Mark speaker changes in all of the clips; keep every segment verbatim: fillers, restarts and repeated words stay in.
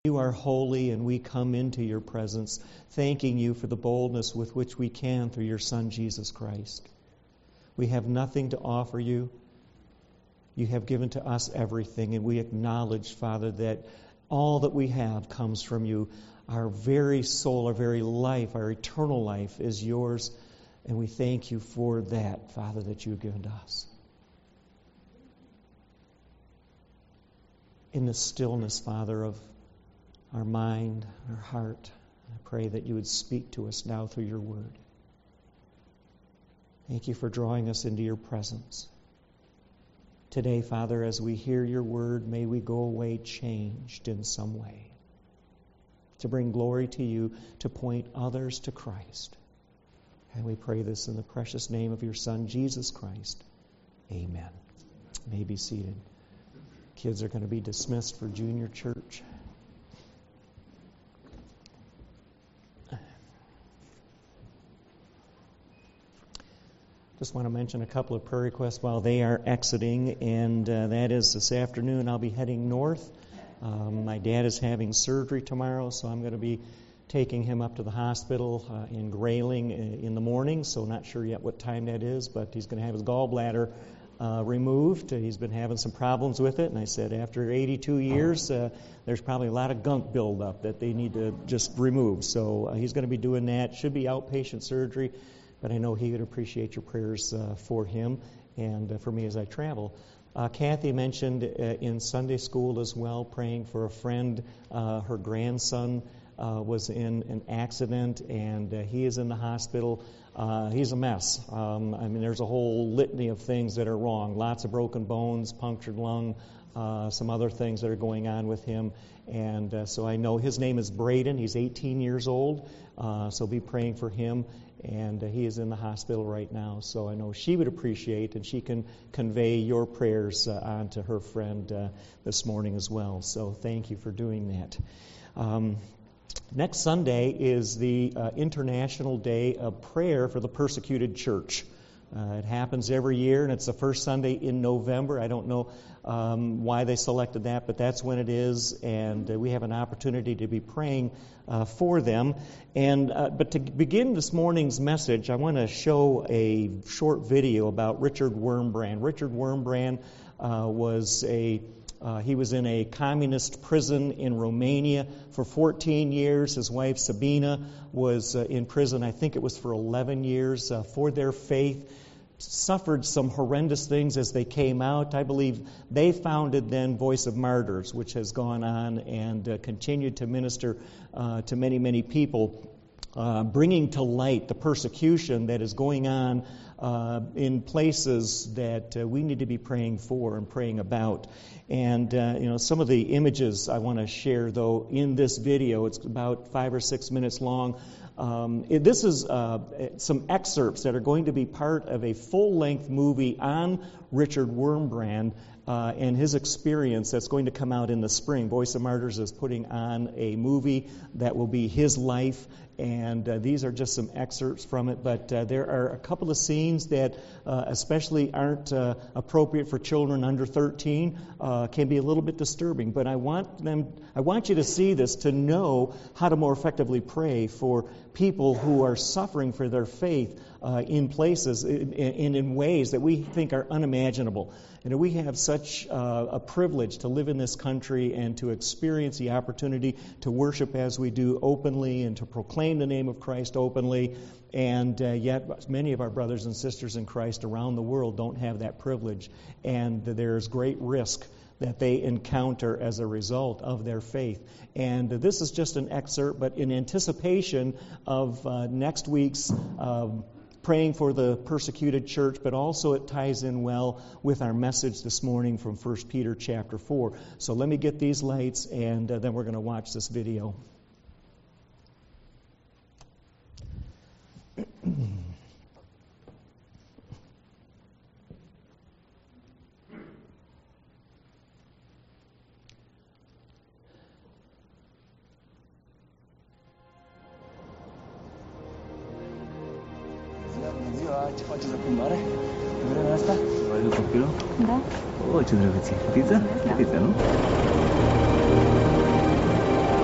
Speaker 1: You are holy, and we come into your presence, thanking you for the boldness with which we can through your Son, Jesus Christ. We have nothing to offer you. You have given to us everything, and we acknowledge, Father, that all that we have comes from you. Our very soul, our very life, our eternal life is yours, and we thank you for that, Father, that you have given to us. In the stillness, Father, of our mind, our heart, I pray that you would speak to us now through your word. Thank you for drawing us into your presence. Today, Father, as we hear your word, may we go away changed in some way, to bring glory to you, to point others to Christ. And we pray this in the precious name of your Son, Jesus Christ. Amen. You may be seated. Kids are going to be dismissed for junior church. Just want to mention a couple of prayer requests while they are exiting, and uh, that is this afternoon I'll be heading north. Um, my dad is having surgery tomorrow, so I'm going to be taking him up to the hospital uh, in Grayling in the morning, so not sure yet what time that is, but he's going to have his gallbladder uh, removed. He's been having some problems with it, and I said after eighty-two years, uh, there's probably a lot of gunk buildup that they need to just remove. So uh, he's going to be doing that. Should be outpatient surgery. But I know he would appreciate your prayers uh, for him and uh, for me as I travel. Uh, Kathy mentioned uh, in Sunday school as well, praying for a friend. Uh, her grandson uh, was in an accident, and uh, he is in the hospital. Uh, he's a mess. Um, I mean, there's a whole litany of things that are wrong. Lots of broken bones, punctured lung, uh, some other things that are going on with him. And uh, so I know his name is Braden. He's eighteen years old, uh, so be praying for him. And uh, he is in the hospital right now, so I know she would appreciate, and she can convey your prayers uh, on to her friend uh, this morning as well. So thank you for doing that. Um, next Sunday is the uh, International Day of Prayer for the Persecuted Church. Uh, it happens every year, and it's the first Sunday in November. I don't know um, why they selected that, but that's when it is, and uh, we have an opportunity to be praying uh, for them. And uh, but to begin this morning's message, I want to show a short video about Richard Wurmbrand. Richard Wurmbrand uh, was a Uh, he was in a communist prison in Romania for fourteen years. His wife, Sabina, was uh, in prison, I think it was for eleven years, uh, for their faith. Suffered some horrendous things as they came out. I believe they founded then Voice of Martyrs, which has gone on and uh, continued to minister uh, to many, many people, uh, bringing to light the persecution that is going on uh, in places that uh, we need to be praying for and praying about. And, uh, you know, some of the images I want to share, though, in this video, it's about five or six minutes long. Um, it, this is uh, some excerpts that are going to be part of a full-length movie on Richard Wurmbrand uh, and his experience that's going to come out in the spring. Voice of Martyrs is putting on a movie that will be his life, and uh, these are just some excerpts from it. But uh, there are a couple of scenes that uh, especially aren't uh, appropriate for children under thirteen, uh, can be a little bit disturbing. But I want them, I want you to see this to know how to more effectively pray for people who are suffering for their faith uh, in places and in, in ways that we think are unimaginable. And we have such uh, a privilege to live in this country and to experience the opportunity to worship as we do openly and to proclaim the name of Christ openly. And uh, yet many of our brothers and sisters in Christ around the world don't have that privilege. And there's great risk that they encounter as a result of their faith. And this is just an excerpt, but in anticipation of uh, next week's uh, praying for the persecuted church, but also it ties in well with our message this morning from First Peter chapter four. So let me get these lights, and uh, then we're going to watch this video.
Speaker 2: Ce faceți la plimbare? Vremea asta? Vă aduc copilul?
Speaker 3: Da.
Speaker 2: O, ce drăguție. Fetiță?
Speaker 3: Da.
Speaker 2: Fetiță, nu?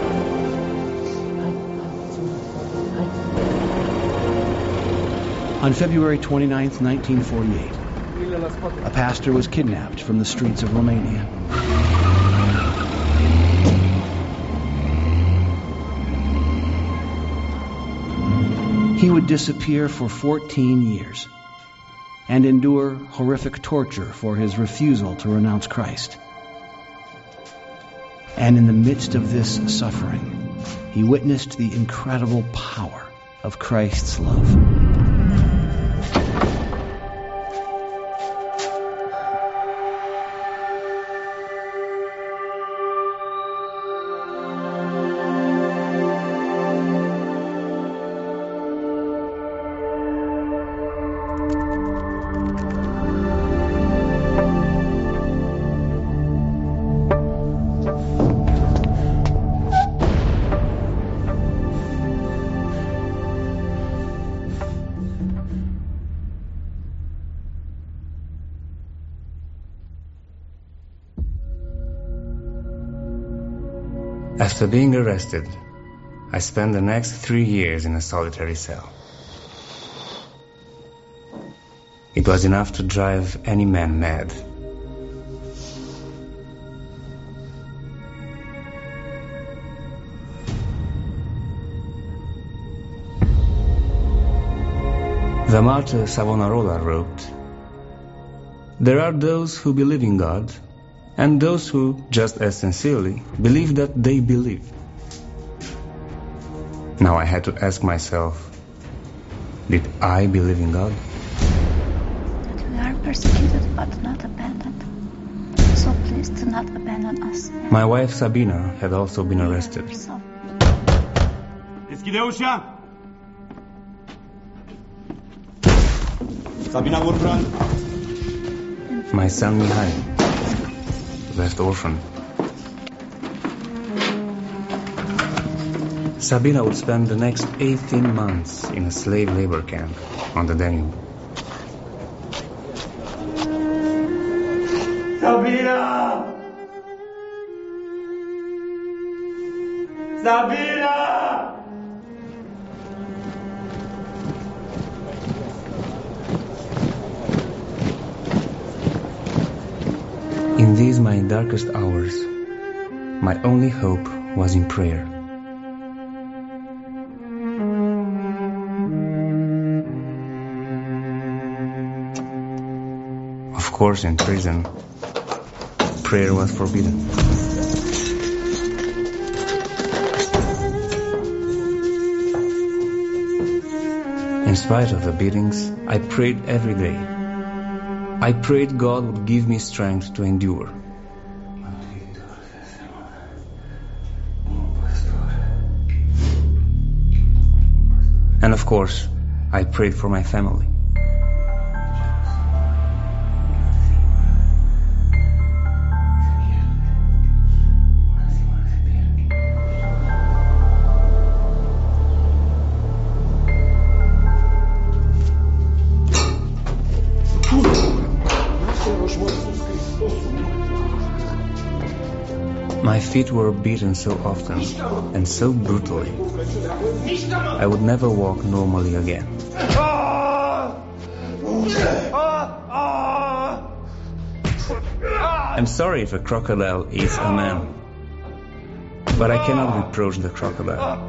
Speaker 3: On February twenty-ninth, nineteen forty-eight, a pastor was kidnapped from the streets of Romania. He would disappear for fourteen years and endure horrific torture for his refusal to renounce Christ. And in the midst of this suffering, he witnessed the incredible power of Christ's love.
Speaker 4: After being arrested, I spent the next three years in a solitary cell. It was enough to drive any man mad. The martyr Savonarola wrote, "There are those who believe in God, and those who, just as sincerely, believe that they believe." Now I had to ask myself, did I believe in God?
Speaker 5: That we are persecuted but not abandoned. So please do not abandon us.
Speaker 4: My wife Sabina had also been arrested.
Speaker 6: Deschide ușa! Sabina Gurbrand!
Speaker 4: My son Mihai, left orphan. Sabina would spend the next eighteen months in a slave labor camp on the Danube.
Speaker 6: Sabina! Sabina!
Speaker 4: In these my darkest hours, my only hope was in prayer. Of course, in prison, prayer was forbidden. In spite of the beatings, I prayed every day. I prayed God would give me strength to endure. And of course, I prayed for my family. My feet were beaten so often and so brutally, I would never walk normally again. I'm sorry if a crocodile eats a man, but I cannot reproach the crocodile.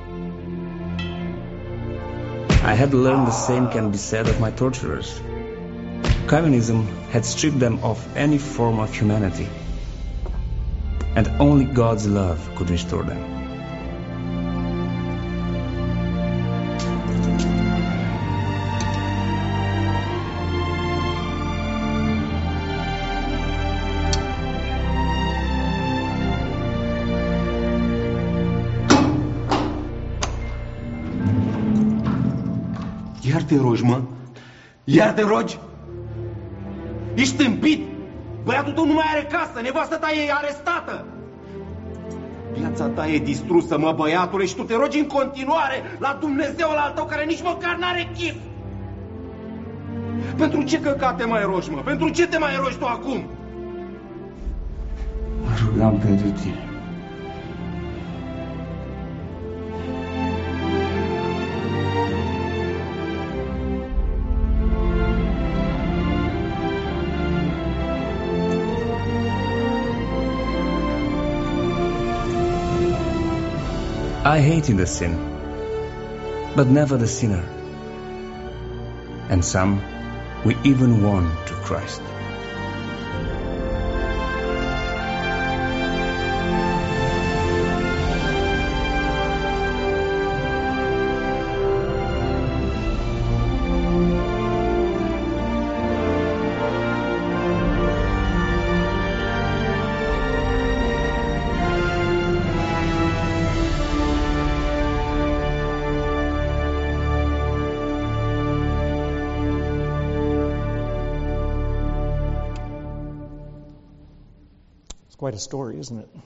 Speaker 4: I had learned the same can be said of my torturers. Communism had stripped them of any form of humanity, and only God's love could restore them.
Speaker 6: Iar te rogi, mă? Iar te rogi? Ești tâmpit? Băiatul tău nu mai are casă, nevastă ta e arestată. Viața ta e distrusă, mă, băiatule, și tu te rogi în continuare la Dumnezeul al tău care nici măcar n-are chip. Pentru ce căcate mai rogi, mă? Pentru ce te mai rogi tu acum?
Speaker 2: Mă rugam pentru tine.
Speaker 4: I hated the sin, but never the sinner. And some we even won to Christ.
Speaker 1: Quite a story, isn't it?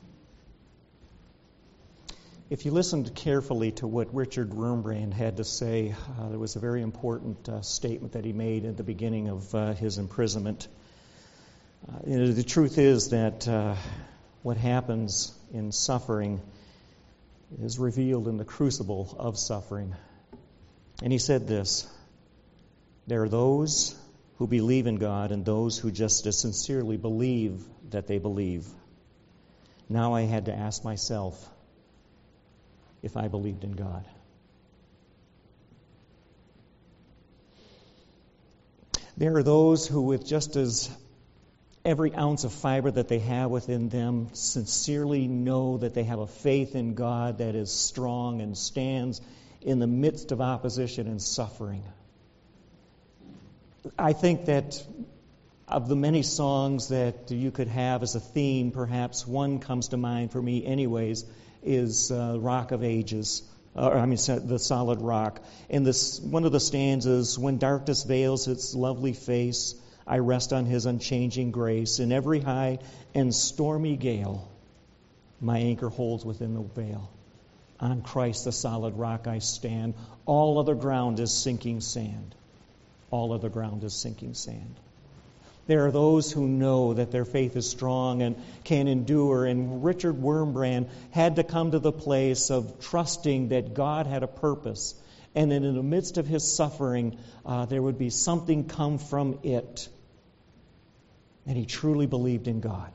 Speaker 1: If you listened carefully to what Richard Wurmbrand had to say, uh, there was a very important uh, statement that he made at the beginning of uh, his imprisonment. Uh, you know, the truth is that uh, what happens in suffering is revealed in the crucible of suffering. And he said this: there are those who believe in God and those who just as sincerely believe that they believe. Now I had to ask myself if I believed in God. There are those who, with just as every ounce of fiber that they have within them, sincerely know that they have a faith in God that is strong and stands in the midst of opposition and suffering. I think that of the many songs that you could have as a theme, perhaps one comes to mind for me anyways, is uh, Rock of Ages, or I mean the Solid Rock. And this one of the stanzas, when darkness veils its lovely face, I rest on His unchanging grace. In every high and stormy gale, my anchor holds within the veil. On Christ the solid rock I stand. All other ground is sinking sand. All other ground is sinking sand. There are those who know that their faith is strong and can endure. And Richard Wurmbrand had to come to the place of trusting that God had a purpose. And in the midst of his suffering, uh, there would be something come from it. And he truly believed in God.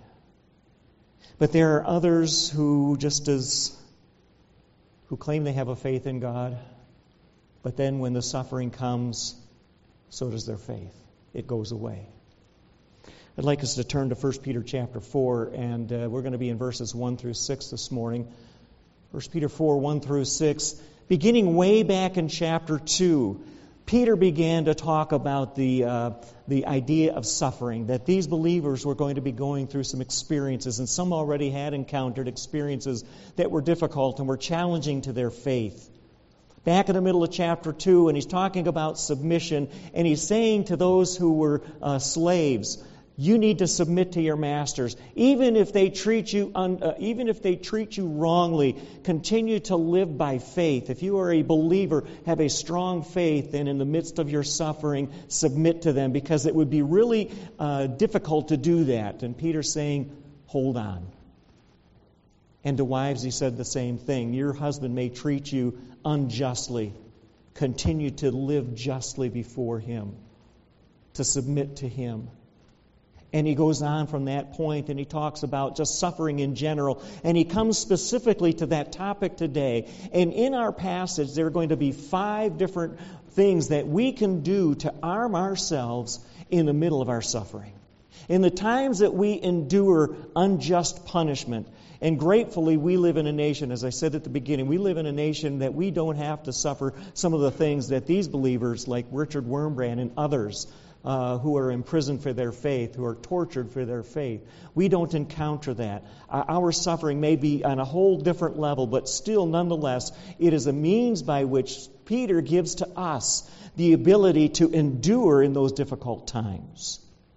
Speaker 1: But there are others who just as, who claim they have a faith in God, but then when the suffering comes, so does their faith. It goes away. I'd like us to turn to First Peter chapter four, and uh, we're going to be in verses one through six this morning. First Peter four, one through six. Beginning way back in chapter two, Peter began to talk about the uh, the idea of suffering, that these believers were going to be going through some experiences, and some already had encountered experiences that were difficult and were challenging to their faith. Back in the middle of chapter two, and he's talking about submission, and he's saying to those who were uh, slaves, you need to submit to your masters, even if they treat you un, uh, even if they treat you wrongly. Continue to live by faith. If you are a believer, have a strong faith, and in the midst of your suffering, submit to them, because it would be really uh, difficult to do that. And Peter's saying, hold on. And to wives, he said the same thing. Your husband may treat you unjustly. Continue to live justly before him, to submit to him. And he goes on from that point, and he talks about just suffering in general. And he comes specifically to that topic today. And in our passage, there are going to be five different things that we can do to arm ourselves in the middle of our suffering. In the times that we endure unjust punishment, and gratefully we live in a nation, as I said at the beginning, we live in a nation that we don't have to suffer some of the things that these believers, like Richard Wurmbrand and others, Uh, who are imprisoned for their faith, who are tortured for their faith. We don't encounter that. Uh, our suffering may be on a whole different level, but still, nonetheless, it is a means by which Peter gives to us the ability to endure in those difficult times.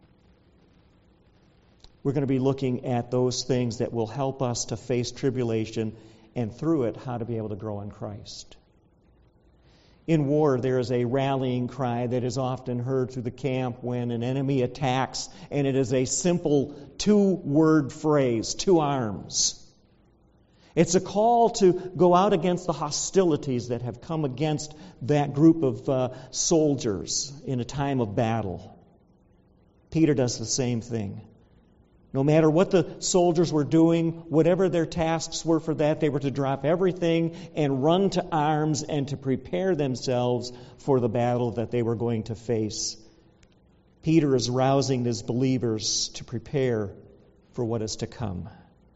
Speaker 1: We're going to be looking at those things that will help us to face tribulation, and through it, how to be able to grow in Christ. In war, there is a rallying cry that is often heard through the camp when an enemy attacks, and it is a simple two-word phrase, to arms. It's a call to go out against the hostilities that have come against that group of uh, soldiers in a time of battle. Peter does the same thing. No matter what the soldiers were doing, whatever their tasks were for that, they were to drop everything and run to arms and to prepare themselves for the battle that they were going to face. Peter is rousing his believers to prepare for what is to come.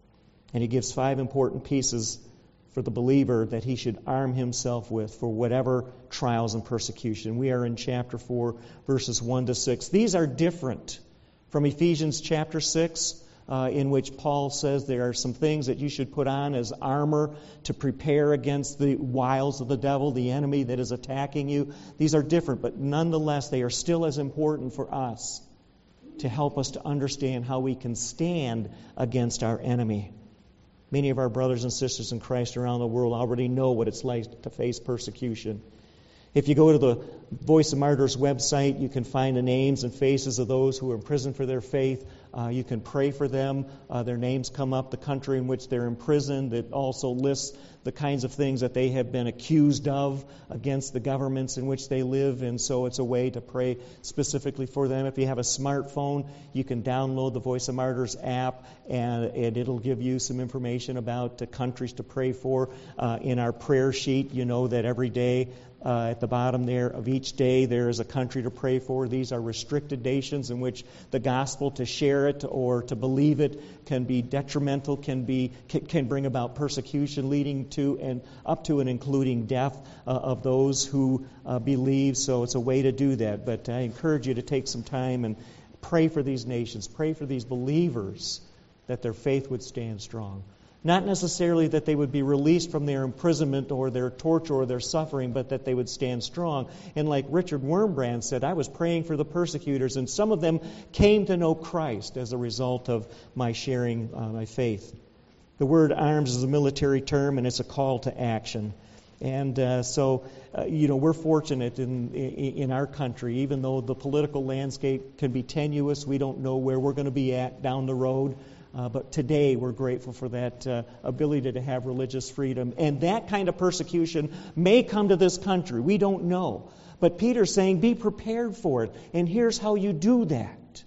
Speaker 1: And he gives five important pieces for the believer that he should arm himself with for whatever trials and persecution. We are in chapter four, verses one to six. These are different from Ephesians chapter six, uh, in which Paul says there are some things that you should put on as armor to prepare against the wiles of the devil, the enemy that is attacking you. These are different, but nonetheless, they are still as important for us to help us to understand how we can stand against our enemy. Many of our brothers and sisters in Christ around the world already know what it's like to face persecution. If you go to the Voice of Martyrs website, you can find the names and faces of those who are in prison for their faith. Uh, you can pray for them. Uh, their names come up, the country in which they're imprisoned. It also lists the kinds of things that they have been accused of against the governments in which they live, and so it's a way to pray specifically for them. If you have a smartphone, you can download the Voice of Martyrs app, and, and it'll give you some information about the countries to pray for. Uh, in our prayer sheet, you know that every day Uh, at the bottom there of each day, there is a country to pray for. These are restricted nations in which the gospel, to share it or to believe it, can be detrimental, can be can, can bring about persecution, leading to and up to and including death uh, of those who uh, believe. So it's a way to do that. But I encourage you to take some time and pray for these nations, pray for these believers, that their faith would stand strong. Not necessarily that they would be released from their imprisonment or their torture or their suffering, but that they would stand strong. And like Richard Wurmbrand said, I was praying for the persecutors, and some of them came to know Christ as a result of my sharing uh, my faith. The word arms is a military term, and it's a call to action. And uh, so, uh, you know, we're fortunate in, in in our country, even though the political landscape can be tenuous, we don't know where we're going to be at down the road. Uh, but today we're grateful for that uh, ability to have religious freedom. And that kind of persecution may come to this country. We don't know. But Peter's saying, be prepared for it. And here's how you do that.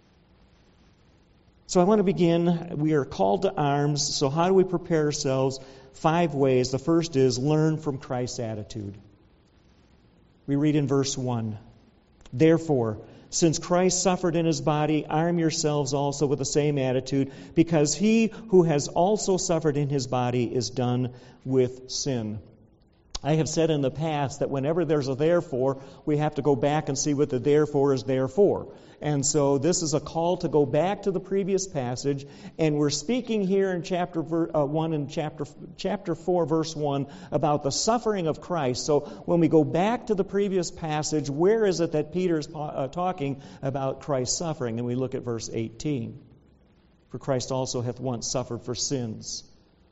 Speaker 1: So I want to begin. We are called to arms. So how do we prepare ourselves? Five ways. The first is learn from Christ's attitude. We read in verse one. Therefore, since Christ suffered in his body, arm yourselves also with the same attitude, because he who has also suffered in his body is done with sin. I have said in the past that whenever there's a therefore, we have to go back and see what the therefore is there for. And so this is a call to go back to the previous passage, and we're speaking here in chapter uh, one and chapter chapter four, verse one, about the suffering of Christ. So when we go back to the previous passage, where is it that Peter is uh, talking about Christ's suffering? And we look at verse eighteen. For Christ also hath once suffered for sins.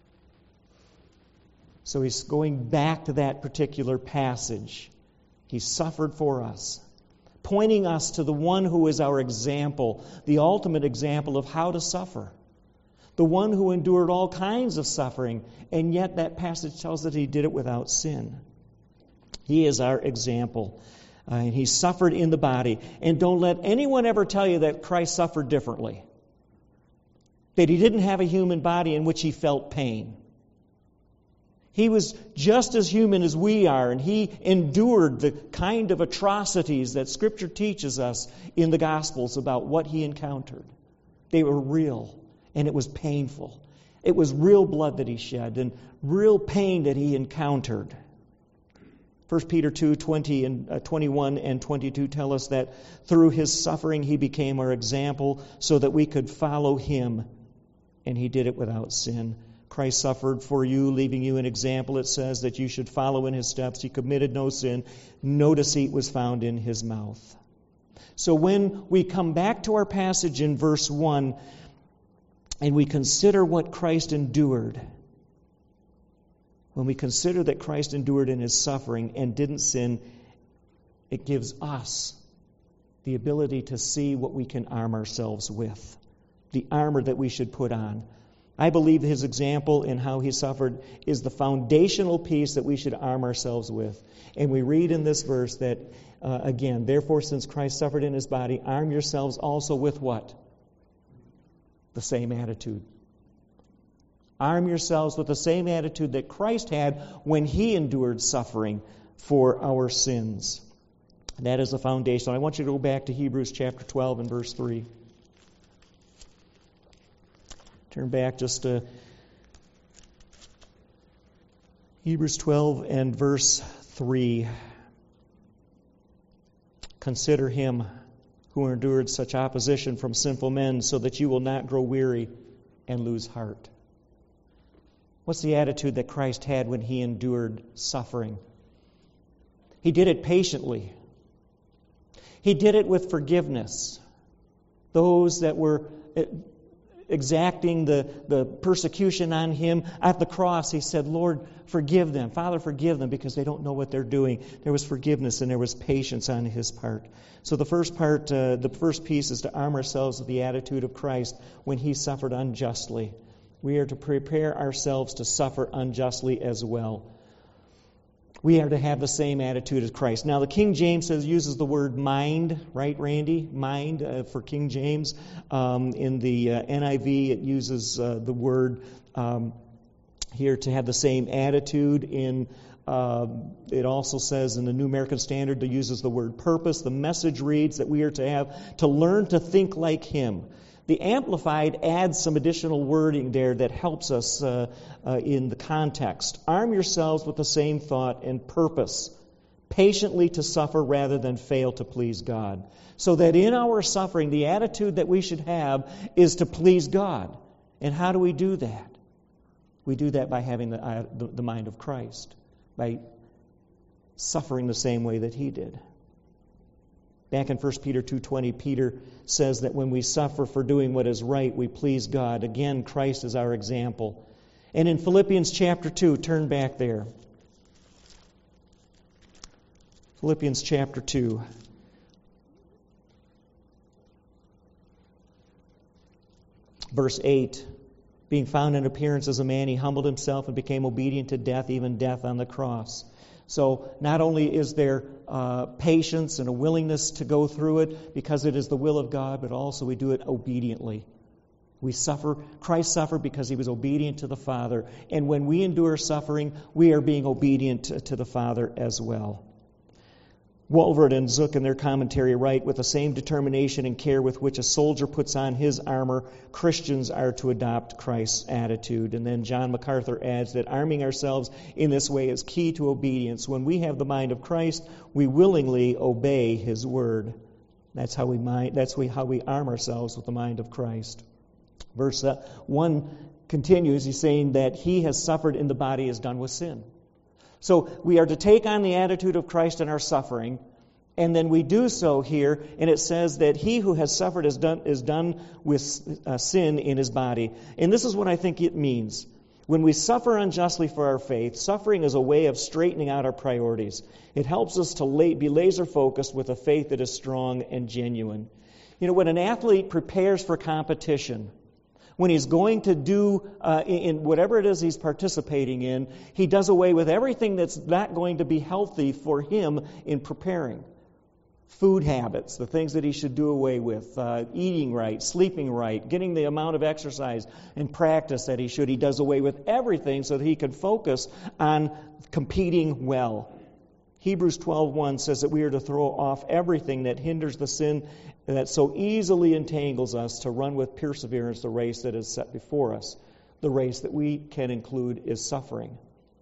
Speaker 1: So he's going back to that particular passage. He suffered for us, pointing us to the one who is our example, the ultimate example of how to suffer. The one who endured all kinds of suffering, and yet that passage tells that he did it without sin. He is our example. Uh, and he suffered in the body. And don't let anyone ever tell you that Christ suffered differently. That he didn't have a human body in which he felt pain. He was just as human as we are, and he endured the kind of atrocities that Scripture teaches us in the Gospels about what he encountered. They were real, and it was painful. It was real blood that he shed, and real pain that he encountered. First Peter two, twenty and uh, twenty-one and twenty-two tell us that through his suffering he became our example so that we could follow him, and he did it without sin. Christ suffered for you, leaving you an example. It says that you should follow in his steps. He committed no sin. No deceit was found in his mouth. So when we come back to our passage in verse one and we consider what Christ endured, when we consider that Christ endured in his suffering and didn't sin, it gives us the ability to see what we can arm ourselves with, the armor that we should put on. I believe his example in how he suffered is the foundational piece that we should arm ourselves with. And we read in this verse that, uh, again, therefore, since Christ suffered in his body, arm yourselves also with what? the same attitude. Arm yourselves with the same attitude that Christ had when he endured suffering for our sins. And that is the foundation. I want you to go back to Hebrews chapter twelve and verse three. Turn back just to Hebrews twelve and verse three. Consider him who endured such opposition from sinful men, so that you will not grow weary and lose heart. What's the attitude that Christ had when he endured suffering? He did it patiently. He did it with forgiveness. Those that were exacting the, the persecution on him at the cross, he said, Lord, forgive them. Father, forgive them, because they don't know what they're doing. There was forgiveness and there was patience on his part. So the first part, uh, the first piece is to arm ourselves with the attitude of Christ when he suffered unjustly. We are to prepare ourselves to suffer unjustly as well. We are to have the same attitude as Christ. Now, the King James says uses the word mind, right, Randy? Mind uh, for King James. Um, in the uh, N I V, it uses uh, the word um, here to have the same attitude. In uh, it also says in the New American Standard, it uses the word purpose. The Message reads that we are to have to learn to think like Him. The Amplified adds some additional wording there that helps us uh, uh, in the context. Arm yourselves with the same thought and purpose, patiently to suffer rather than fail to please God. So that in our suffering, the attitude that we should have is to please God. And how do we do that? We do that by having the, uh, the, the mind of Christ, by suffering the same way that He did. Back in First Peter two twenty, Peter says that when we suffer for doing what is right, we please God. Again, Christ is our example. And in Philippians chapter two, turn back there. Philippians chapter two. Verse eight. Being found in appearance as a man, he humbled himself and became obedient to death, even death on the cross. So not only is there uh, patience and a willingness to go through it because it is the will of God, but also we do it obediently. We suffer. Christ suffered because He was obedient to the Father. And when we endure suffering, we are being obedient to, to the Father as well. Walvoord and Zook in their commentary write, with the same determination and care with which a soldier puts on his armor, Christians are to adopt Christ's attitude. And then John MacArthur adds that arming ourselves in this way is key to obedience. When we have the mind of Christ, we willingly obey His word. That's how we mind, that's how we arm ourselves with the mind of Christ. Verse one continues, he's saying that He has suffered in the body is done with sin. So we are to take on the attitude of Christ in our suffering, and then we do so here, and it says that He who has suffered is done, is done with uh, sin in His body. And this is what I think it means. When we suffer unjustly for our faith, suffering is a way of straightening out our priorities. It helps us to lay, be laser-focused with a faith that is strong and genuine. You know, when an athlete prepares for competition, when he's going to do uh, in whatever it is he's participating in, he does away with everything that's not going to be healthy for him in preparing. Food habits, the things that he should do away with, uh, eating right, sleeping right, getting the amount of exercise and practice that he should. He does away with everything so that he can focus on competing well. Hebrews twelve one says that we are to throw off everything that hinders the sin that so easily entangles us, to run with perseverance the race that is set before us. The race that we can include is suffering.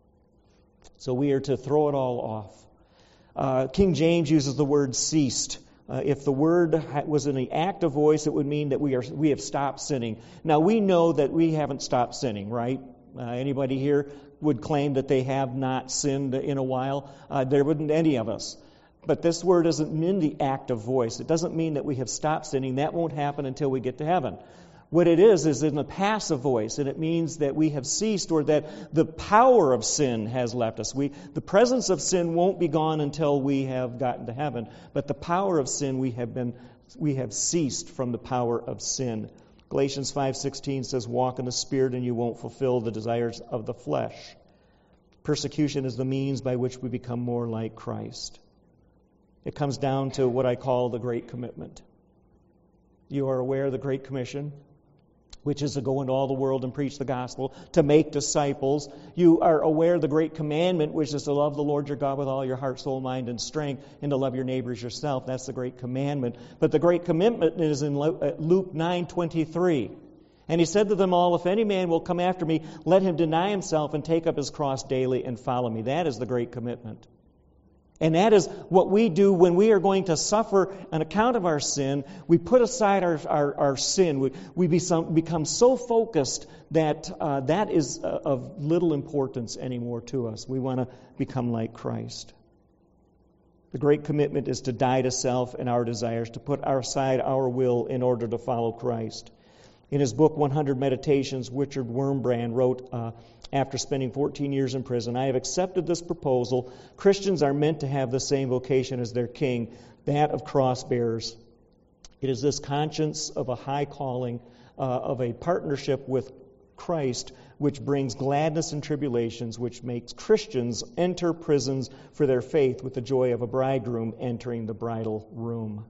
Speaker 1: So we are to throw it all off. Uh, King James uses the word ceased. Uh, if the word was in the active voice, it would mean that we are we have stopped sinning. Now we know that we haven't stopped sinning, right? Uh, anybody here would claim that they have not sinned in a while? Uh, there wouldn't any of us. But this word doesn't mean the active voice. It doesn't mean that we have stopped sinning. That won't happen until we get to heaven. What it is, is in the passive voice, and it means that we have ceased, or that the power of sin has left us. We, the presence of sin won't be gone until we have gotten to heaven, but the power of sin, we have been, we have ceased from the power of sin. Galatians five sixteen says, walk in the Spirit and you won't fulfill the desires of the flesh. Persecution is the means by which we become more like Christ. It comes down to what I call the Great Commitment. You are aware of the Great Commission. which is to go into all the world and preach the gospel, to make disciples. You are aware of the great commandment, which is to love the Lord your God with all your heart, soul, mind, and strength, and to love your neighbors yourself. That's the great commandment. But the great commitment is in Luke nine twenty-three. And he said to them all, if any man will come after me, let him deny himself and take up his cross daily and follow me. That is the great commitment. And that is what we do when we are going to suffer an account of our sin. We put aside our, our, our sin. We, we be some, become so focused that uh, that is uh, of little importance anymore to us. We want to become like Christ. The great commitment is to die to self and our desires, to put aside our will in order to follow Christ. In his book, one hundred Meditations, Richard Wurmbrand wrote, uh, after spending fourteen years in prison, I have accepted this proposal. Christians are meant to have the same vocation as their king, that of cross bearers. It is this conscience of a high calling, uh, of a partnership with Christ, which brings gladness in tribulations, which makes Christians enter prisons for their faith with the joy of a bridegroom entering the bridal room.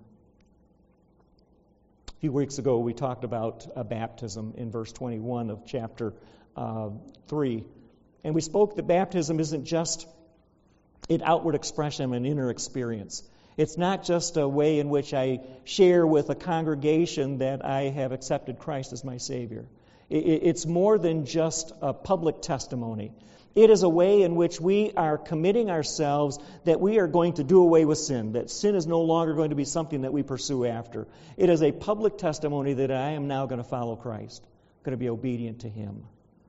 Speaker 1: A few weeks ago, we talked about uh, baptism in verse twenty-one of chapter uh, three. And we spoke that baptism isn't just an outward expression of an inner experience. It's not just a way in which I share with a congregation that I have accepted Christ as my Savior. It's more than just a public testimony. It is a way in which we are committing ourselves that we are going to do away with sin, that sin is no longer going to be something that we pursue after. It is a public testimony that I am now going to follow Christ, going to be obedient to Him.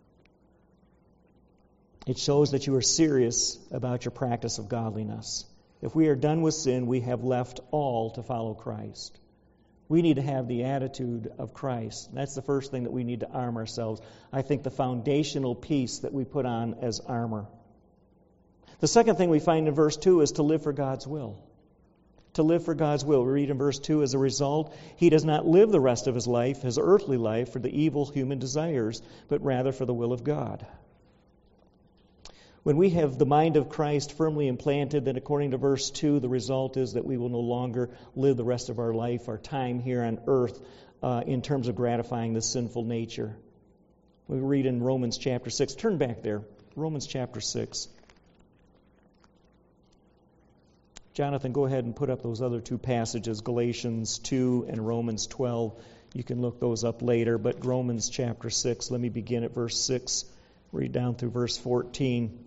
Speaker 1: It shows that you are serious about your practice of godliness. If we are done with sin, we have left all to follow Christ. We need to have the attitude of Christ. That's the first thing that we need to arm ourselves. I think the foundational piece that we put on as armor. The second thing we find in verse two is to live for God's will. To live for God's will. We read in verse two, as a result, he does not live the rest of his life, his earthly life, for the evil human desires, but rather for the will of God. When we have the mind of Christ firmly implanted, then according to verse two, the result is that we will no longer live the rest of our life, our time here on earth, uh, in terms of gratifying the sinful nature. We read in Romans chapter six. Turn back there. Romans chapter six. Jonathan, go ahead and put up those other two passages, Galatians two and Romans twelve. You can look those up later, but Romans chapter six, let me begin at verse six, read down through verse fourteen.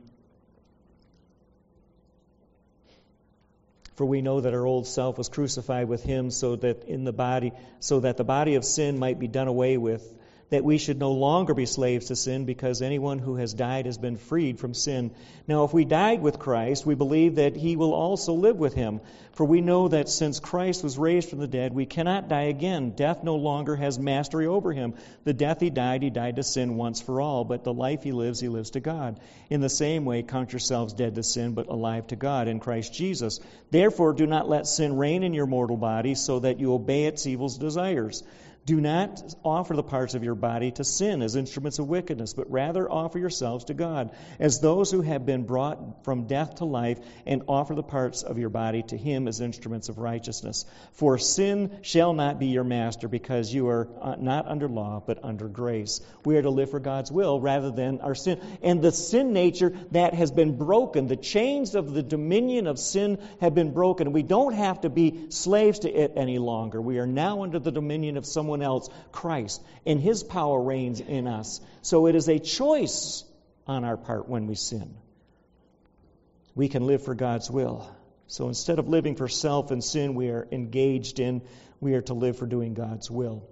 Speaker 1: For we know that our old self was crucified with him so that in the body, so that the body of sin might be done away with, that we should no longer be slaves to sin, because anyone who has died has been freed from sin. Now, if we died with Christ, we believe that he will also live with him. For we know that since Christ was raised from the dead, we cannot die again. Death no longer has mastery over him. The death he died, he died to sin once for all. But the life he lives, he lives to God. In the same way, count yourselves dead to sin, but alive to God in Christ Jesus. Therefore, do not let sin reign in your mortal body, so that you obey its evil desires. Do not offer the parts of your body to sin as instruments of wickedness, but rather offer yourselves to God as those who have been brought from death to life, and offer the parts of your body to Him as instruments of righteousness. For sin shall not be your master, because you are not under law, but under grace. We are to live for God's will rather than our sin. And the sin nature that has been broken, the chains of the dominion of sin have been broken. We don't have to be slaves to it any longer. We are now under the dominion of someone else, Christ, and His power reigns in us. So it is a choice on our part when we sin. We can live for God's will. So instead of living for self and sin we are engaged in, we are to live for doing God's will.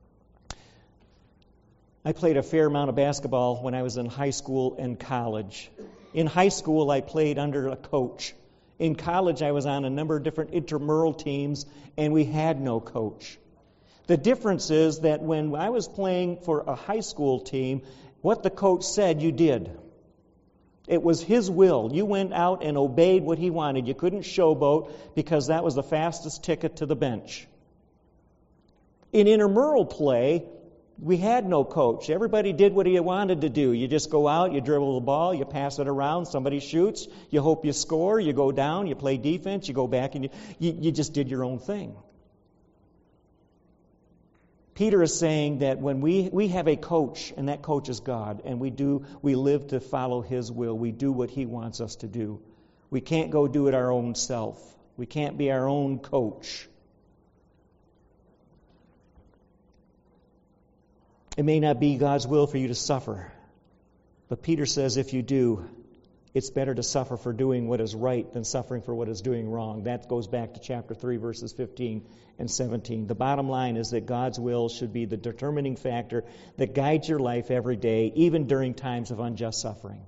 Speaker 1: I played a fair amount of basketball when I was in high school and college. In high school, I played under a coach. In college, I was on a number of different intramural teams, and we had no coach. The difference is that when I was playing for a high school team, what the coach said, you did. It was his will. You went out and obeyed what he wanted. You couldn't showboat, because that was the fastest ticket to the bench. In intramural play, we had no coach. Everybody did what he wanted to do. You just go out, you dribble the ball, you pass it around, somebody shoots, you hope you score, you go down, you play defense, you go back, and you, you, you just did your own thing. Peter is saying that when we, we have a coach, and that coach is God, and we do we live to follow His will. We do what He wants us to do. We can't go do it our own self. We can't be our own coach. It may not be God's will for you to suffer, but Peter says if you do, it's better to suffer for doing what is right than suffering for what is doing wrong. That goes back to chapter three, verses fifteen and seventeen. The bottom line is that God's will should be the determining factor that guides your life every day, even during times of unjust suffering.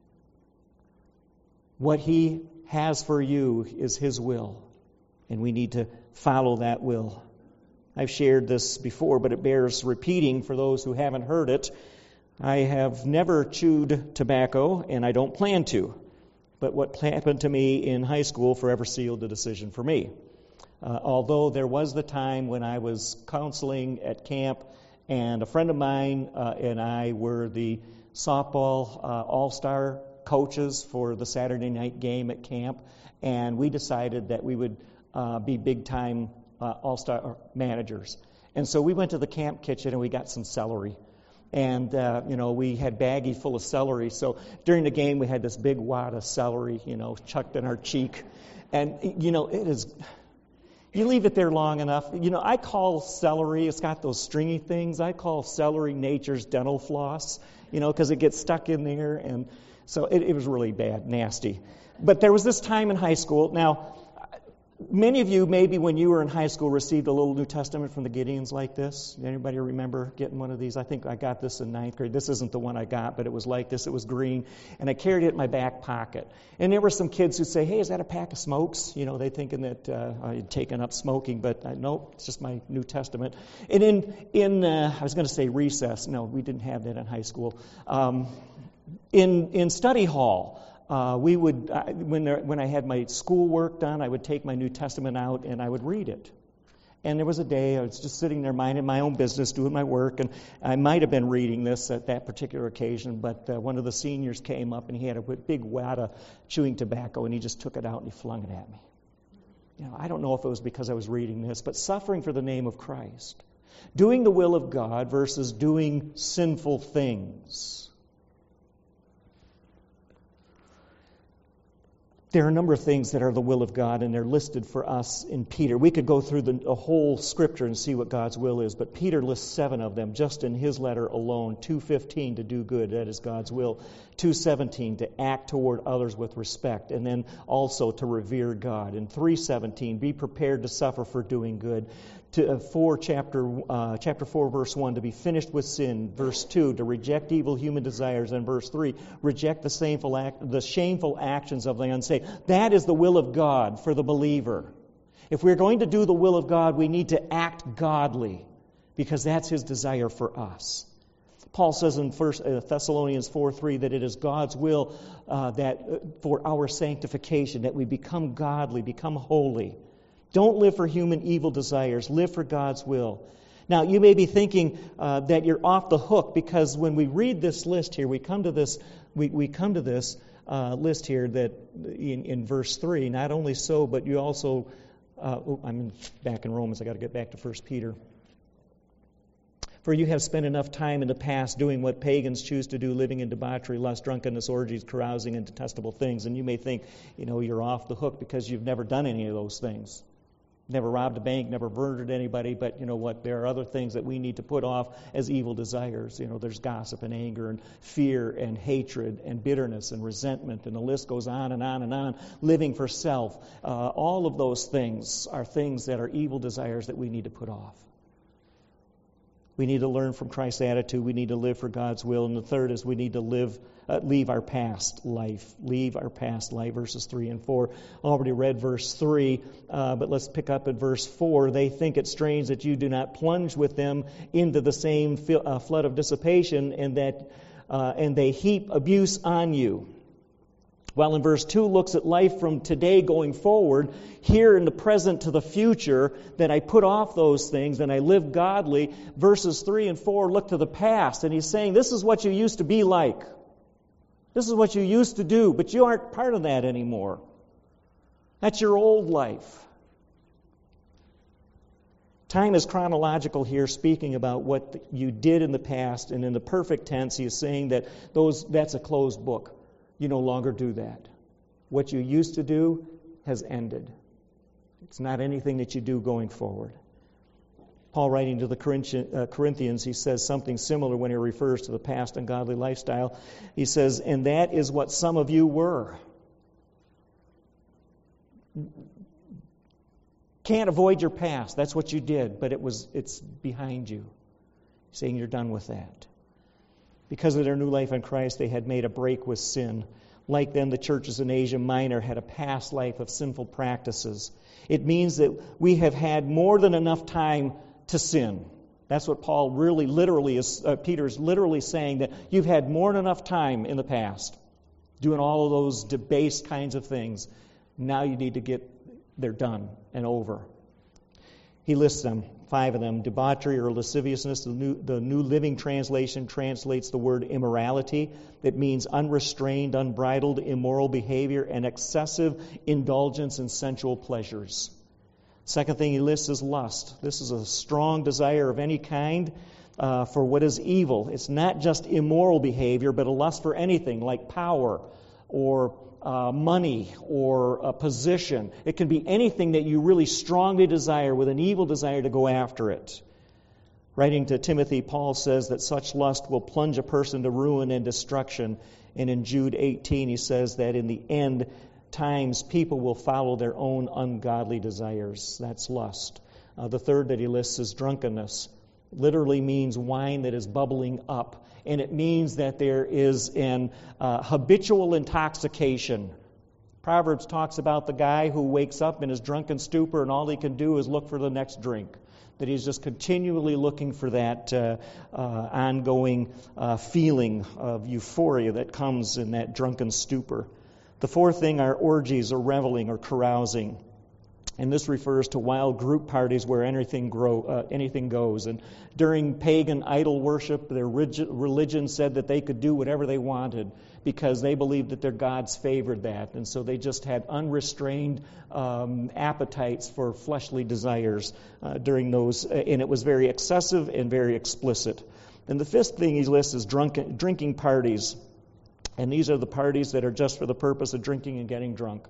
Speaker 1: What He has for you is His will, and we need to follow that will. I've shared this before, but it bears repeating for those who haven't heard it. I have never chewed tobacco, and I don't plan to. But what happened to me in high school forever sealed the decision for me. Uh, although there was the time when I was counseling at camp, and a friend of mine uh, and I were the softball uh, all-star coaches for the Saturday night game at camp, and we decided that we would uh, be big-time uh, all-star managers. And so we went to the camp kitchen and we got some celery. And, uh, you know, we had baggie full of celery. So during the game, we had this big wad of celery, you know, chucked in our cheek. And, you know, it is, you leave it there long enough. You know, I call celery, it's got those stringy things. I call celery nature's dental floss, you know, because it gets stuck in there. And so it, it was really bad, nasty. But there was this time in high school. Now, many of you, maybe when you were in high school, received a little New Testament from the Gideons like this. Anybody remember getting one of these? I think I got this in ninth grade. This isn't the one I got, but it was like this. It was green, and I carried it in my back pocket. And there were some kids who say, hey, is that a pack of smokes? You know, they thinking that uh, I had taken up smoking, but uh, nope, it's just my New Testament. And in, in uh, I was going to say recess. No, we didn't have that in high school. Um, in, in study hall, Uh, we would, uh, when there, when I had my school work done, I would take my New Testament out and I would read it. And there was a day I was just sitting there minding my own business, doing my work, and I might have been reading this at that particular occasion, but uh, one of the seniors came up and he had a big wad of chewing tobacco and he just took it out and he flung it at me. You know, I don't know if it was because I was reading this, but suffering for the name of Christ, doing the will of God versus doing sinful things. There are a number of things that are the will of God, and they're listed for us in Peter. We could go through the, the whole Scripture and see what God's will is, but Peter lists seven of them just in his letter alone. two fifteen, to do good, that is God's will. two seventeen, to act toward others with respect, and then also to revere God. And three seventeen, be prepared to suffer for doing good. To, uh, four, chapter, uh, chapter four, verse one, to be finished with sin. Verse two, to reject evil human desires. And verse three, reject the shameful, act, the shameful actions of the unsaved. That is the will of God for the believer. If we're going to do the will of God, we need to act godly, because that's His desire for us. Paul says in First Thessalonians four three that it is God's will uh, that uh, for our sanctification, that we become godly, become holy. Don't live for human evil desires. Live for God's will. Now, you may be thinking uh, that you're off the hook, because when we read this list here, we come to this, we, we come to this uh, list here that in, in verse three. Not only so, but you also. Uh, oh, I'm back in Romans. I got to get back to First Peter. For you have spent enough time in the past doing what pagans choose to do, living in debauchery, lust, drunkenness, orgies, carousing, and detestable things. And you may think, you know, you're off the hook because you've never done any of those things. Never robbed a bank, never murdered anybody, but you know what? There are other things that we need to put off as evil desires. You know, there's gossip and anger and fear and hatred and bitterness and resentment, and the list goes on and on and on. Living for self. Uh, all of those things are things that are evil desires that we need to put off. We need to learn from Christ's attitude. We need to live for God's will. And the third is we need to live, uh, leave our past life. Leave our past life, verses three and four. I already read verse three, uh, but let's pick up at verse four. They think it strange that you do not plunge with them into the same fil- uh, flood of dissipation, and that uh, and they heap abuse on you. While in verse two looks at life from today going forward, here in the present to the future, that I put off those things and I live godly. Verses three and four look to the past, and he's saying this is what you used to be like. This is what you used to do, but you aren't part of that anymore. That's your old life. Time is chronological here, speaking about what you did in the past, and in the perfect tense, he is saying that those that's a closed book. You no longer do that. What you used to do has ended. It's not anything that you do going forward. Paul, writing to the Corinthians, he says something similar when he refers to the past ungodly lifestyle. He says, and that is what some of you were. Can't avoid your past. That's what you did, but it was it's behind you. Saying you're done with that. Because of their new life in Christ, they had made a break with sin. Like them, the churches in Asia Minor had a past life of sinful practices. It means that we have had more than enough time to sin. That's what Paul really literally is, uh, Peter's literally saying, that you've had more than enough time in the past doing all of those debased kinds of things. Now you need to get, they're done and over. He lists them, five of them. Debauchery or lasciviousness. The New, the New Living Translation translates the word immorality. That means unrestrained, unbridled, immoral behavior and excessive indulgence in sensual pleasures. Second thing he lists is lust. This is a strong desire of any kind uh, for what is evil. It's not just immoral behavior, but a lust for anything like power or uh, money or a position. It can be anything that you really strongly desire with an evil desire to go after it. Writing to Timothy, Paul says that such lust will plunge a person to ruin and destruction. And in Jude eighteen, he says that in the end times people will follow their own ungodly desires. That's lust. Uh, the third that he lists is drunkenness. Literally means wine that is bubbling up. And it means that there is an uh, habitual intoxication. Proverbs talks about the guy who wakes up in his drunken stupor and all he can do is look for the next drink. That he's just continually looking for that uh, uh, ongoing uh, feeling of euphoria that comes in that drunken stupor. The fourth thing are orgies or reveling or carousing. And this refers to wild group parties where anything grow, uh, anything goes. And during pagan idol worship, their religion said that they could do whatever they wanted because they believed that their gods favored that. And so they just had unrestrained um, appetites for fleshly desires uh, during those. And it was very excessive and very explicit. And the fifth thing he lists is drunken, drinking parties. And these are the parties that are just for the purpose of drinking and getting drunk.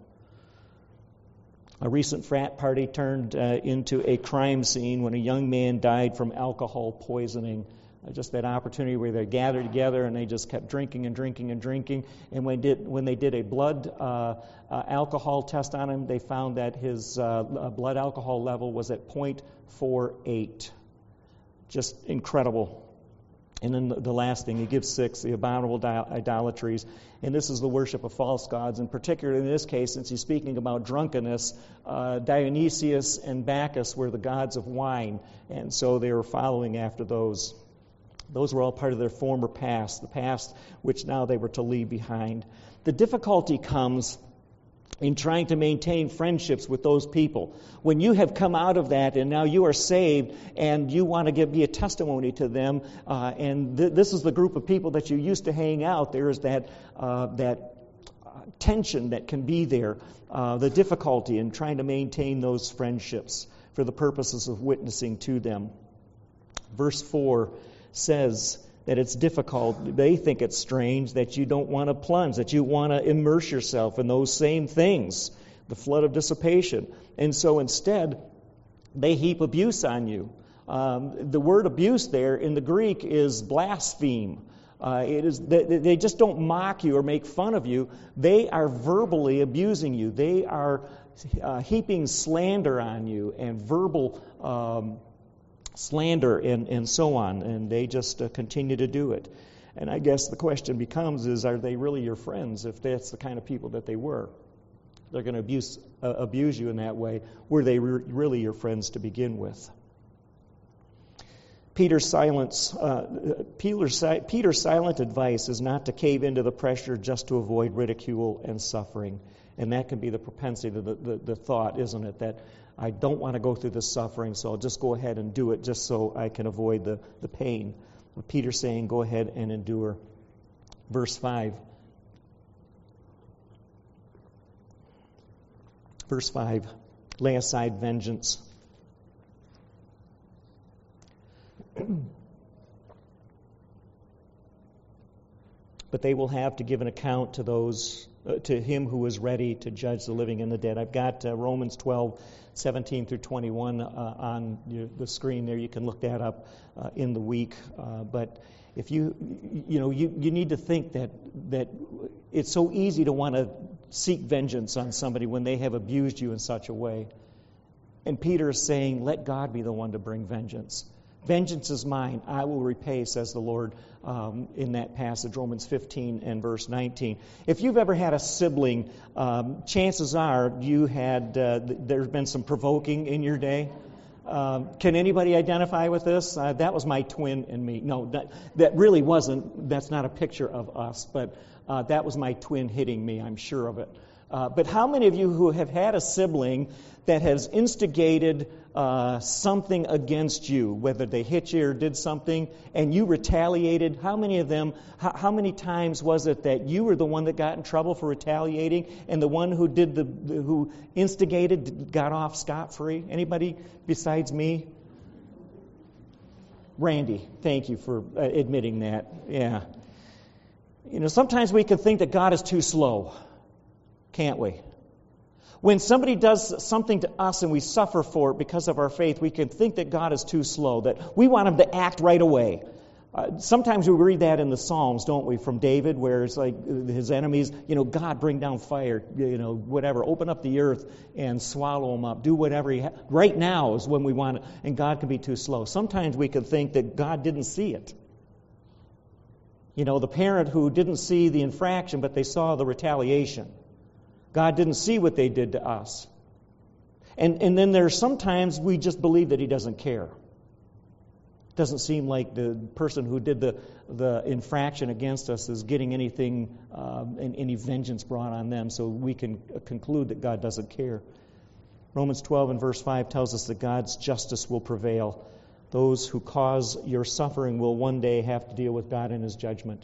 Speaker 1: A recent frat party turned uh, into a crime scene when a young man died from alcohol poisoning. Uh, just that opportunity where they gathered together and they just kept drinking and drinking and drinking. And when, did, when they did a blood uh, uh, alcohol test on him, they found that his uh, blood alcohol level was at point four eight. Just incredible. And then the last thing, he gives six, the abominable idolatries. And this is the worship of false gods. And particularly in this case, since he's speaking about drunkenness, uh, Dionysius and Bacchus were the gods of wine. And so they were following after those. Those were all part of their former past, the past which now they were to leave behind. The difficulty comes in trying to maintain friendships with those people. When you have come out of that and now you are saved and you want to give be a testimony to them, uh, and th- this is the group of people that you used to hang out, there is that uh, that uh, tension that can be there, uh, the difficulty in trying to maintain those friendships for the purposes of witnessing to them. Verse four says that it's difficult. They think it's strange that you don't want to plunge, that you want to immerse yourself in those same things, the flood of dissipation. And so instead, they heap abuse on you. Um, the word abuse there in the Greek is blaspheme. Uh, it is they, they just don't mock you or make fun of you. They are verbally abusing you. They are uh, heaping slander on you and verbal um slander and, and so on, and they just uh, continue to do it. And I guess the question becomes is, are they really your friends if that's the kind of people that they were? They're going to abuse, uh, abuse you in that way. Were they re- really your friends to begin with? Peter's silence, uh, Peter's, Peter's silent advice is not to cave into the pressure just to avoid ridicule and suffering. And that can be the propensity, the, the, the thought, isn't it, that I don't want to go through this suffering, so I'll just go ahead and do it just so I can avoid the, the pain. But Peter's saying, go ahead and endure. Verse five. Verse five, lay aside vengeance. but they will have to give an account to those, uh, to him who is ready to judge the living and the dead. I've got uh, Romans twelve, seventeen through twenty-one uh, on your, the screen there. You can look that up uh, in the week. Uh, but if you, you know, you, you need to think that that it's so easy to want to seek vengeance on somebody when they have abused you in such a way. And Peter is saying, let God be the one to bring vengeance. Vengeance is mine, I will repay, says the Lord um, in that passage, Romans fifteen and verse nineteen. If you've ever had a sibling, um, chances are you had, uh, there's been some provoking in your day. Um, can anybody identify with this? Uh, that was my twin and me. No, that, that really wasn't, that's not a picture of us, but uh, that was my twin hitting me, I'm sure of it. Uh, but how many of you who have had a sibling that has instigated uh, something against you, whether they hit you or did something, and you retaliated? How many of them, how, how many times was it that you were the one that got in trouble for retaliating, and the one who did the, the who instigated got off scot-free? Anybody besides me? Randy, thank you for uh, admitting that. Yeah. You know, sometimes we can think that God is too slow. Can't we? When somebody does something to us and we suffer for it because of our faith, we can think that God is too slow, that we want him to act right away. Uh, sometimes we read that in the Psalms, don't we, from David, where it's like his enemies, you know, God, bring down fire, you know, whatever, open up the earth and swallow them up, do whatever he ha- right now is when we want it, and God can be too slow. Sometimes we can think that God didn't see it. You know, the parent who didn't see the infraction, but they saw the retaliation. God didn't see what they did to us. And and then there's sometimes we just believe that he doesn't care. It doesn't seem like the person who did the, the infraction against us is getting anything, um, any vengeance brought on them, so we can conclude that God doesn't care. Romans twelve and verse five tells us that God's justice will prevail. Those who cause your suffering will one day have to deal with God in his judgment.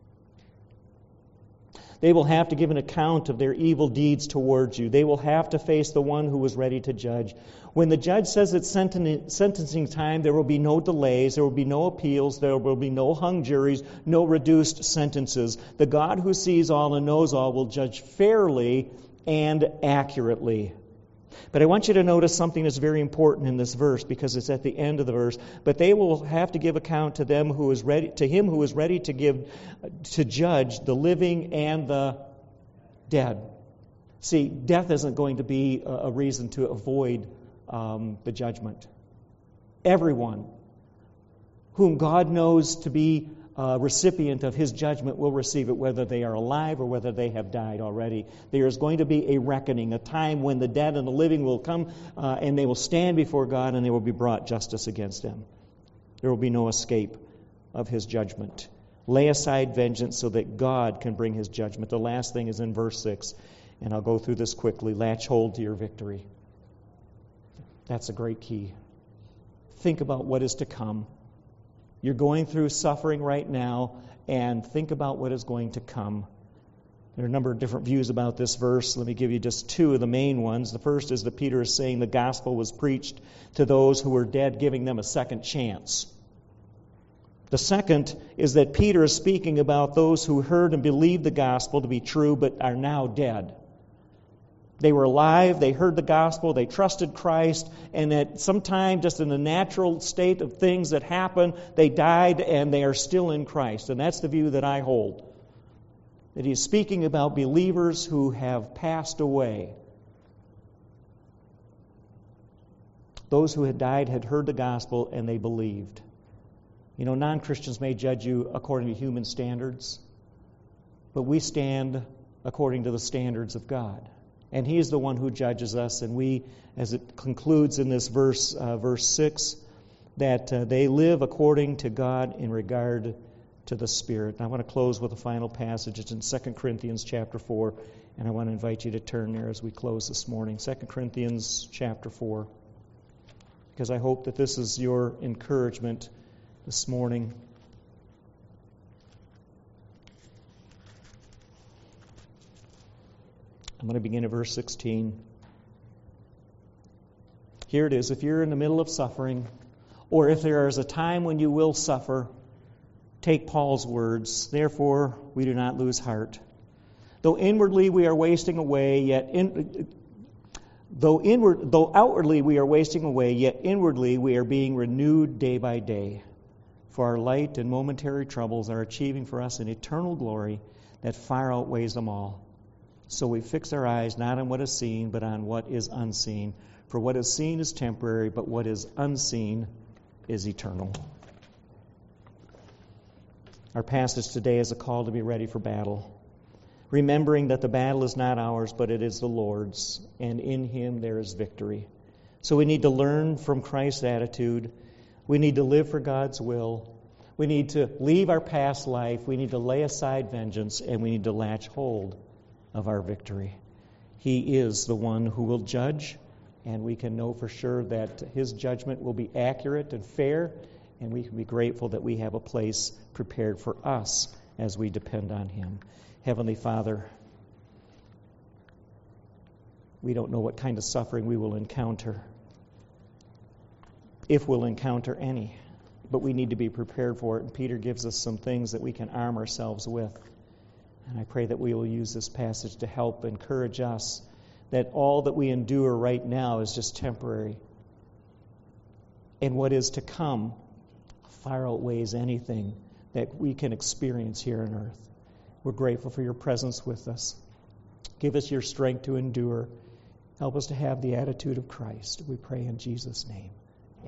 Speaker 1: They will have to give an account of their evil deeds towards you. They will have to face the one who was ready to judge. When the judge says it's sentencing time, there will be no delays, there will be no appeals, there will be no hung juries, no reduced sentences. The God who sees all and knows all will judge fairly and accurately. But I want you to notice something that's very important in this verse, because it's at the end of the verse. But they will have to give account to them who is ready, to him who is ready to give, to judge the living and the dead. See, death isn't going to be a reason to avoid um, the judgment. Everyone whom God knows to be a recipient of his judgment will receive it, whether they are alive or whether they have died already. There is going to be a reckoning, a time when the dead and the living will come uh, and they will stand before God and they will be brought justice against them. There will be no escape of his judgment. Lay aside vengeance so that God can bring his judgment. The last thing is in verse six, and I'll go through this quickly. Latch hold to your victory. That's a great key. Think about what is to come. You're going through suffering right now, and think about what is going to come. There are a number of different views about this verse. Let me give you just two of the main ones. The first is that Peter is saying the gospel was preached to those who were dead, giving them a second chance. The second is that Peter is speaking about those who heard and believed the gospel to be true, but are now dead. They were alive, they heard the gospel, they trusted Christ, and at some time, just in the natural state of things that happen, they died and they are still in Christ. And that's the view that I hold. That he's speaking about believers who have passed away. Those who had died had heard the gospel and they believed. You know, non-Christians may judge you according to human standards, but we stand according to the standards of God. And he is the one who judges us. And we, as it concludes in this verse, uh, verse six, that uh, they live according to God in regard to the Spirit. And I want to close with a final passage. It's in Second Corinthians chapter four. And I want to invite you to turn there as we close this morning. Second Corinthians chapter four. Because I hope that this is your encouragement this morning. I'm going to begin at verse sixteen. Here it is. If you're in the middle of suffering, or if there is a time when you will suffer, take Paul's words, therefore we do not lose heart. Though inwardly we are wasting away, yet in, though inward though outwardly we are wasting away, yet inwardly we are being renewed day by day. For our light and momentary troubles are achieving for us an eternal glory that far outweighs them all. So we fix our eyes not on what is seen, but on what is unseen. For what is seen is temporary, but what is unseen is eternal. Our passage today is a call to be ready for battle, remembering that the battle is not ours, but it is the Lord's, and in Him there is victory. So we need to learn from Christ's attitude. We need to live for God's will. We need to leave our past life. We need to lay aside vengeance, and we need to latch hold of our victory. He is the one who will judge, and we can know for sure that His judgment will be accurate and fair, and we can be grateful that we have a place prepared for us as we depend on Him. Heavenly Father, we don't know what kind of suffering we will encounter, if we'll encounter any, but we need to be prepared for it. And Peter gives us some things that we can arm ourselves with. And I pray that we will use this passage to help encourage us that all that we endure right now is just temporary. And what is to come far outweighs anything that we can experience here on earth. We're grateful for your presence with us. Give us your strength to endure. Help us to have the attitude of Christ. We pray in Jesus' name.